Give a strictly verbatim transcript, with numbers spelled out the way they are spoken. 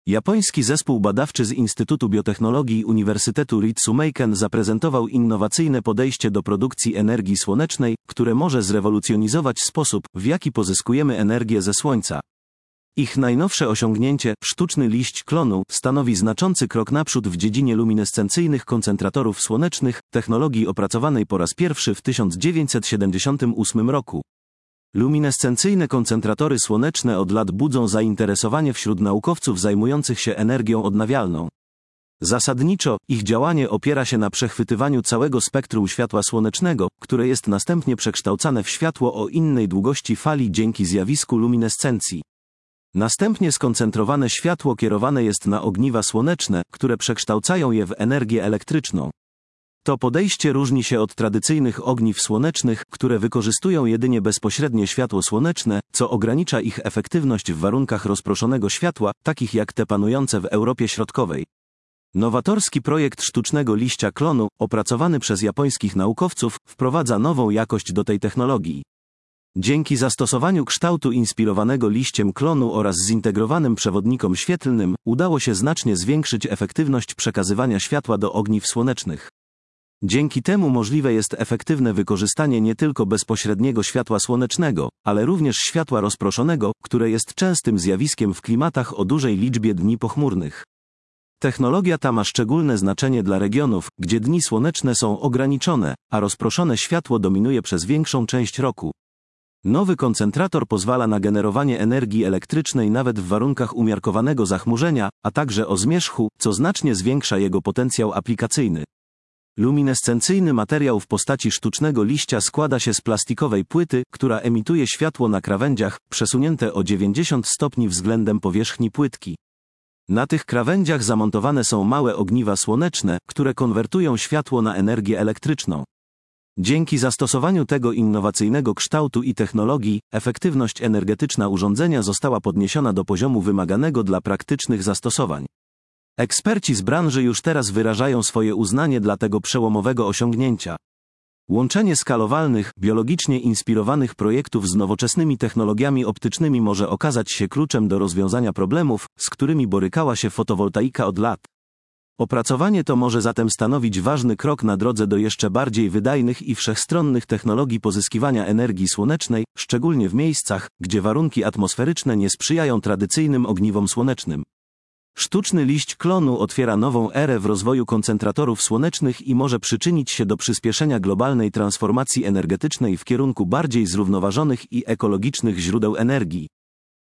Japoński zespół badawczy z Instytutu Biotechnologii Uniwersytetu Ritsumeiken zaprezentował innowacyjne podejście do produkcji energii słonecznej, które może zrewolucjonizować sposób, w jaki pozyskujemy energię ze słońca. Ich najnowsze osiągnięcie, sztuczny liść klonu, stanowi znaczący krok naprzód w dziedzinie luminescencyjnych koncentratorów słonecznych, technologii opracowanej po raz pierwszy w tysiąc dziewięćset siedemdziesiątym ósmym roku. Luminescencyjne koncentratory słoneczne od lat budzą zainteresowanie wśród naukowców zajmujących się energią odnawialną. Zasadniczo, ich działanie opiera się na przechwytywaniu całego spektrum światła słonecznego, które jest następnie przekształcane w światło o innej długości fali dzięki zjawisku luminescencji. Następnie skoncentrowane światło kierowane jest na ogniwa słoneczne, które przekształcają je w energię elektryczną. To podejście różni się od tradycyjnych ogniw słonecznych, które wykorzystują jedynie bezpośrednie światło słoneczne, co ogranicza ich efektywność w warunkach rozproszonego światła, takich jak te panujące w Europie Środkowej. Nowatorski projekt sztucznego liścia klonu, opracowany przez japońskich naukowców, wprowadza nową jakość do tej technologii. Dzięki zastosowaniu kształtu inspirowanego liściem klonu oraz zintegrowanym przewodnikom świetlnym, udało się znacznie zwiększyć efektywność przekazywania światła do ogniw słonecznych. Dzięki temu możliwe jest efektywne wykorzystanie nie tylko bezpośredniego światła słonecznego, ale również światła rozproszonego, które jest częstym zjawiskiem w klimatach o dużej liczbie dni pochmurnych. Technologia ta ma szczególne znaczenie dla regionów, gdzie dni słoneczne są ograniczone, a rozproszone światło dominuje przez większą część roku. Nowy koncentrator pozwala na generowanie energii elektrycznej nawet w warunkach umiarkowanego zachmurzenia, a także o zmierzchu, co znacznie zwiększa jego potencjał aplikacyjny. Luminescencyjny materiał w postaci sztucznego liścia składa się z plastikowej płyty, która emituje światło na krawędziach, przesunięte o dziewięćdziesiąt stopni względem powierzchni płytki. Na tych krawędziach zamontowane są małe ogniwa słoneczne, które konwertują światło na energię elektryczną. Dzięki zastosowaniu tego innowacyjnego kształtu i technologii, efektywność energetyczna urządzenia została podniesiona do poziomu wymaganego dla praktycznych zastosowań. Eksperci z branży już teraz wyrażają swoje uznanie dla tego przełomowego osiągnięcia. Łączenie skalowalnych, biologicznie inspirowanych projektów z nowoczesnymi technologiami optycznymi może okazać się kluczem do rozwiązania problemów, z którymi borykała się fotowoltaika od lat. Opracowanie to może zatem stanowić ważny krok na drodze do jeszcze bardziej wydajnych i wszechstronnych technologii pozyskiwania energii słonecznej, szczególnie w miejscach, gdzie warunki atmosferyczne nie sprzyjają tradycyjnym ogniwom słonecznym. Sztuczny liść klonu otwiera nową erę w rozwoju koncentratorów słonecznych i może przyczynić się do przyspieszenia globalnej transformacji energetycznej w kierunku bardziej zrównoważonych i ekologicznych źródeł energii.